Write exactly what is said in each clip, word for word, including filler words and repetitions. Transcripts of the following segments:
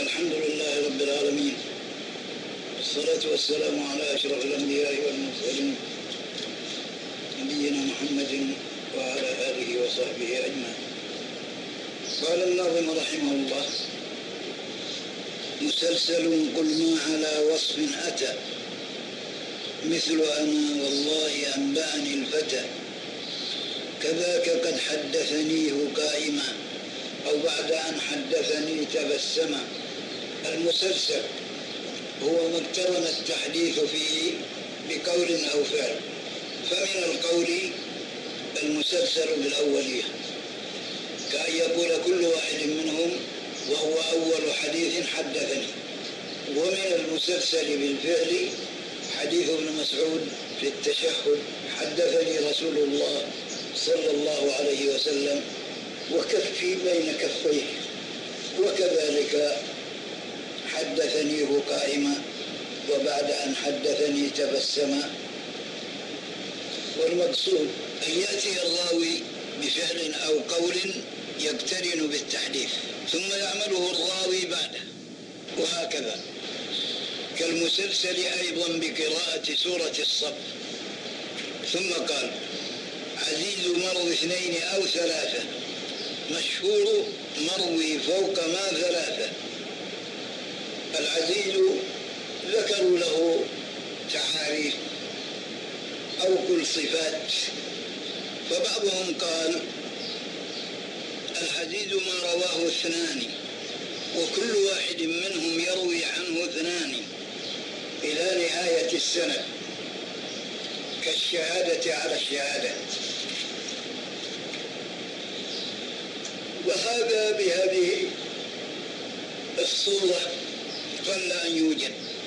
الحمد لله رب العالمين، والصلاة والسلام على أشرف الأنبياء والمرسلين نبينا محمد وعلى آله وصحبه أجمعين. قال الناظم رحمه الله: مسلسل قل ما على وصف أتى، مثل أنا والله أنبأني الفتى، كذاك قد حدثنيه قائما، أو بعد أن حدثني تبسما. المسلسل هو ما اقترن التحديث فيه بقول أو فعل، فمن القول المسلسل بالأولية، كأن يقول كل واحد منهم وهو أول حديث حدثني. ومن المسلسل بالفعل حديث ابن مسعود في التشهد: حدثني رسول الله صلى الله عليه وسلم وكفي بين كفيه، وكذلك حدثنيه قائما، وبعد أن حدثني تبسما. والمقصود أن يأتي الراوي بفعل أو قول يقترن بالتحديث ثم يعمله الراوي بعده، وهكذا. كالمسلسل أيضا بقراءة سورة الصف. ثم قال: عزيز مرو اثنين أو ثلاثة، مشهور مروي فوق ما ثلاثة. العزيز ذكروا له تعاريف أو كل صفات، فبعضهم قال: العزيز ما رواه اثنان وكل واحد منهم يروي عنه اثنان إلى نهاية السند، كالشهادة على الشهادة. وهذا بهذه الصورة قل أن يوجد.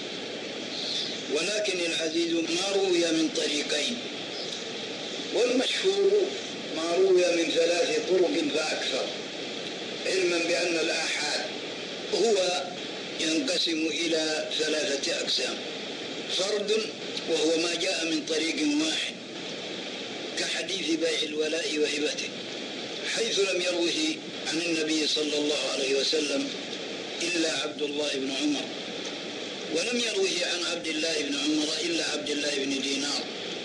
ولكن العزيز ما روي من طريقين، والمشهور ما روي من ثلاث طرق فأكثر، علما بأن الآحاد هو ينقسم إلى ثلاثة أقسام: فرد وهو ما جاء من طريق واحد، كحديث بيع الولاء وهبته، حيث لم يروه عن النبي صلى الله عليه وسلم إلا عبد الله بن عمر، ولم يروه عن عبد الله بن عمر إلا عبد الله بن دينار.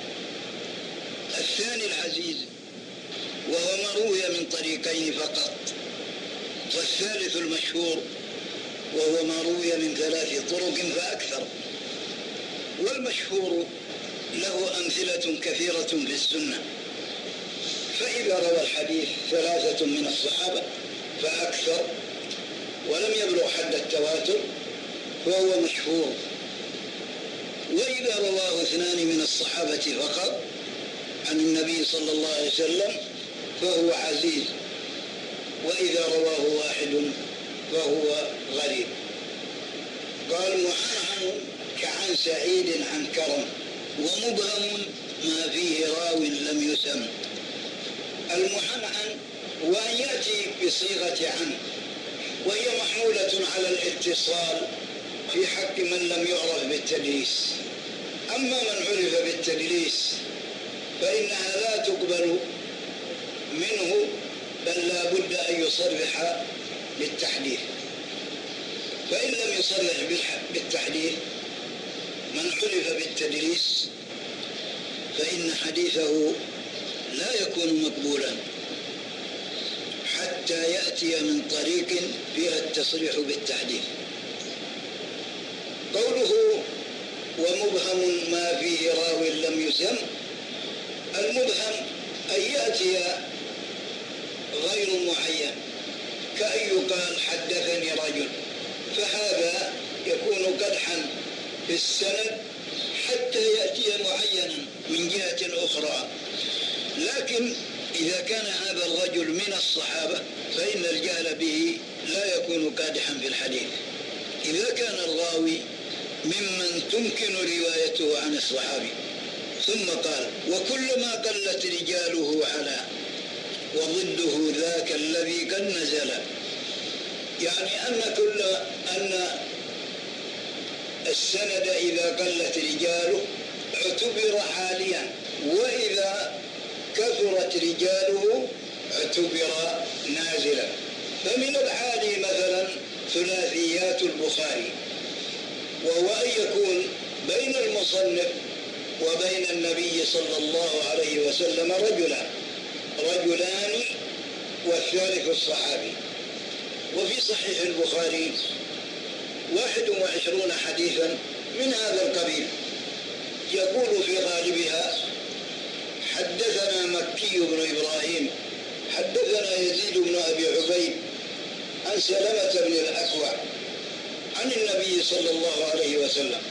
الثاني العزيز وهو ما روي من طريقين فقط. والثالث المشهور وهو ما روي من ثلاث طرق فأكثر. والمشهور له أمثلة كثيرة في السنة، فإذا روى الحديث ثلاثة من الصحابة فأكثر ولم يبلغ حد التواتر فهو مشهور، وإذا رواه اثنان من الصحابة فقط عن النبي صلى الله عليه وسلم فهو عزيز، وإذا رواه واحد فهو غريب. قال: معنعن كعن سعيد عن كرم، ومبهم ما فيه راو لم يسم. المعنعن هو أن يأتي بصيغة عن، وهي محمولة على الاتصال في حق من لم يعرف بالتدليس. أما من عرف بالتدليس فإنها لا تقبل منه، بل لا بد أن يصرح بالتحديث. فإن لم يصرح بالتحديث من عرف بالتدليس فإن حديثه لا يكون مقبولا حتى يأتي من طريق فيها التصريح بالتحديث. قوله ومبهم ما فيه راو لم يسم، المبهم أن يأتي غير معين، كأن يقال حدثني رجل، فهذا يكون قدحا في السند حتى يأتي معينا من جهة أخرى. لكن إذا كان هذا الرجل من الصحابة فإن الجهل به لا يكون قادحا في الحديث، إذا كان الراوي ممن تمكن روايته عن الصحابي. ثم قال: وكل ما قلت رجاله على، وضده ذاك الذي قد نزل. يعني أن كل أن السند إذا قلت رجاله اعتبر حاليا، وإذا كثرت رجاله اعتبر نازلا. فمن الحالي مثلا ثلاثيات حياة البخاري، وهو أن يكون بين المصنف وبين النبي صلى الله عليه وسلم رجلان رجلان والثالث الصحابي. وفي صحيح البخاري واحد وعشرون حديثا من هذا القبيل، يقول في غالبها: حدثنا مكي بن إبراهيم حدثنا يزيد بن أبي عبيد عن سلمة بن الأكوع عن النبي صلى الله عليه وسلم.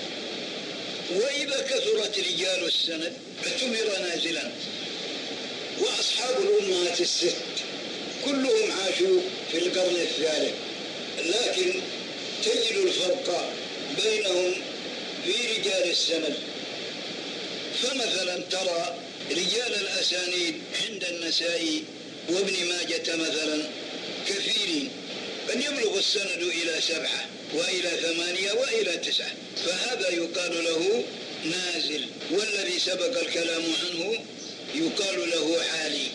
وإذا كثرت رجال السند اعتبر نازلا. وأصحاب الأمهات الست كلهم عاشوا في القرن الثالث، لكن تجد الفرق بينهم في رجال السند. فمثلا ترى رجال الأسانيد عند النسائي وابن ماجة مثلا كثيرين، بل يبلغ السند إلى سبعة وإلى ثمانية وإلى تسعة، فهذا يقال له نازل. والذي سبق الكلام عنه يقال له حالي.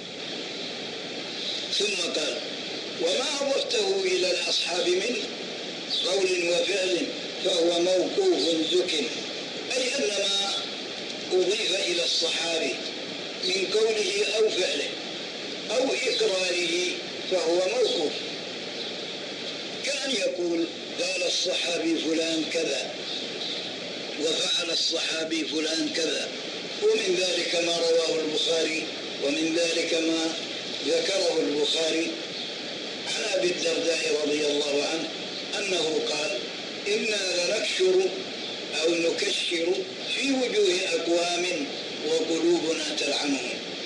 ثم قال: وما أضفته إلى الأصحاب من قول وفعل فهو موقوف زك، أي أن ما أضيف إلى الصحابي من قوله أو فعله أو إقراره فهو موقوف، كأن يقول: قال الصحابي فلان كذا وفعل الصحابي فلان كذا. ومن ذلك ما رواه البخاري، ومن ذلك ما ذكره البخاري عن أبي الدرداء رضي الله عنه أنه قال: إنا لنكشر أو نكشر في وجوه أقوام وقلوبنا تلعنهم.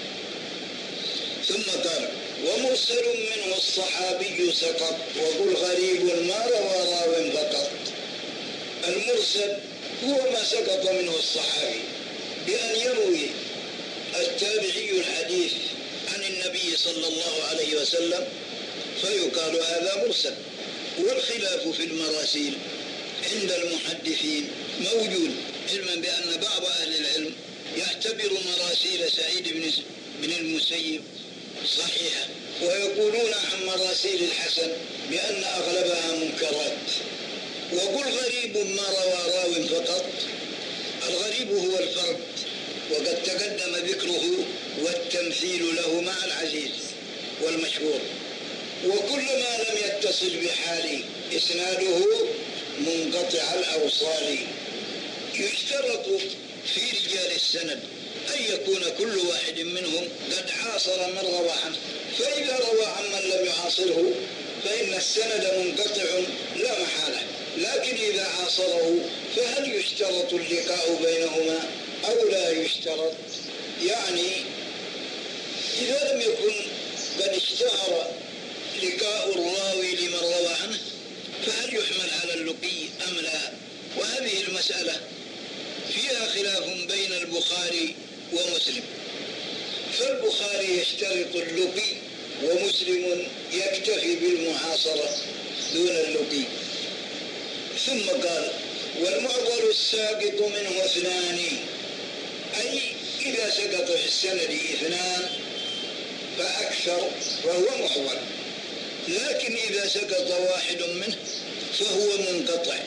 ثم قال: ومرسل منه الصحابي سقط وقل غريب ما روى راو فقط. المرسل هو ما سقط منه الصحابي بأن يروي التابعي الحديث عن النبي صلى الله عليه وسلم فيقال هذا مرسل. والخلاف في المراسيل عند المحدثين موجود، علما بأن بعض أهل العلم يعتبر مراسيل سعيد بن المسيب صحيحة، ويقولون عن مراسيل الحسن بأن أغلبها منكرات. وقل غريب ما روى راو فقط. الغريب هو الفرد، وقد تقدم ذكره والتمثيل له مع العزيز والمشهور. وكل ما لم يتصل بحال إسناده منقطع الأوصال. يشترط في رجال السند أن يكون كل واحد منهم قد عاصر من روى عنه، فإذا روى عن من لم يعاصره فإن السند منقطع لا محالة. لكن إذا عاصره فهل يشترط اللقاء بينهما أو لا يشترط؟ يعني إذا لم يكن قد اشتهر لقاء الراوي لمن روى عنه فهل يحمل على اللقي أم لا؟ وهذه المسألة فيها خلاف بين البخاري ومسلم. فالبخاري يشترط اللقي ومسلم يكتفي بالمعاصرة دون اللقي. ثم قال: والمعضل الساقط منه اثنان، أي إذا سقط في السند اثنان فأكثر فهو معضل، لكن إذا سقط واحد منه فهو منقطع.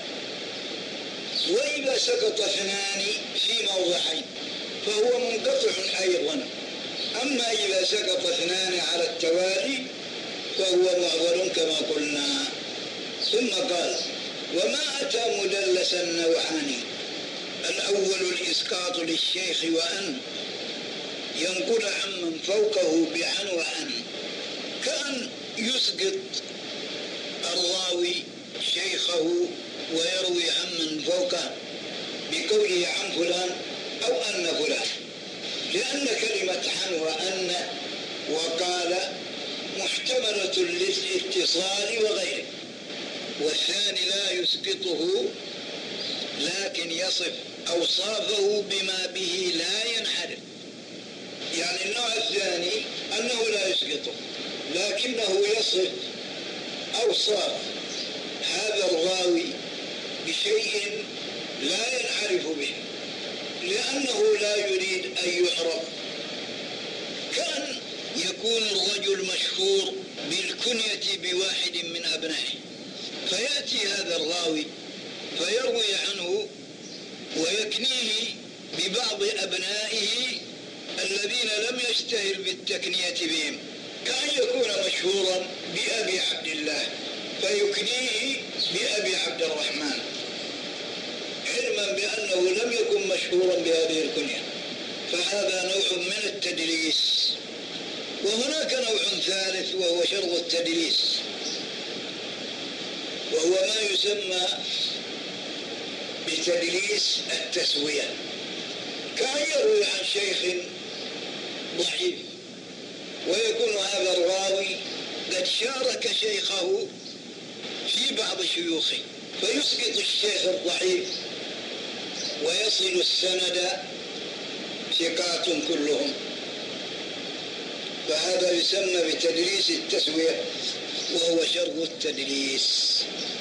وإذا سقط اثنان في موضعين فهو منقطع أيضا. أما إذا سقط اثنان على التوالي فهو معضل كما قلنا. ثم قال: وما أتى مدلسا نوعان، الأول الإسقاط للشيخ وأن ينقل عمن فوقه بعن وأن، كأن يسقط الراوي شيخه ويروي عمن فوقه بقوله عن فلان أو أن فلان، لأن كلمة عن وأن وقال محتملة للاتصال وغيره. والثاني لا يسقطه لكن يصف أوصافه بما به لا ينحرف. يعني النوع الثاني أنه لا يسقطه لكنه يصف أوصاف هذا الراوي بشيء لا ينعرف به لأنه لا يريد أن يعرف. كأن يكون الرجل مشهور بالكنية بواحد من أبنائه فيأتي هذا الراوي فيروي عنه ويكنيه ببعض أبنائه الذين لم يشتهر بالتكنية بهم، كأن يكون مشهورا بأبي عبد الله فيكنيه بأبي عبد الرحمن، علما بأنه لم يكن مشهورا بهذه الكنية، فهذا نوع من التدليس. وهناك نوع ثالث وهو شرط التدليس، وهو ما يسمى بتدليس التسوية، كأن يروي عن شيخ ضعيف ويكون هذا الراوي قد شارك شيخه في بعض شيوخه فيسقط الشيخ الضعيف ويصل السند ثقات كلهم، فهذا يسمى بتدليس التسوية وهو شرط التدليس.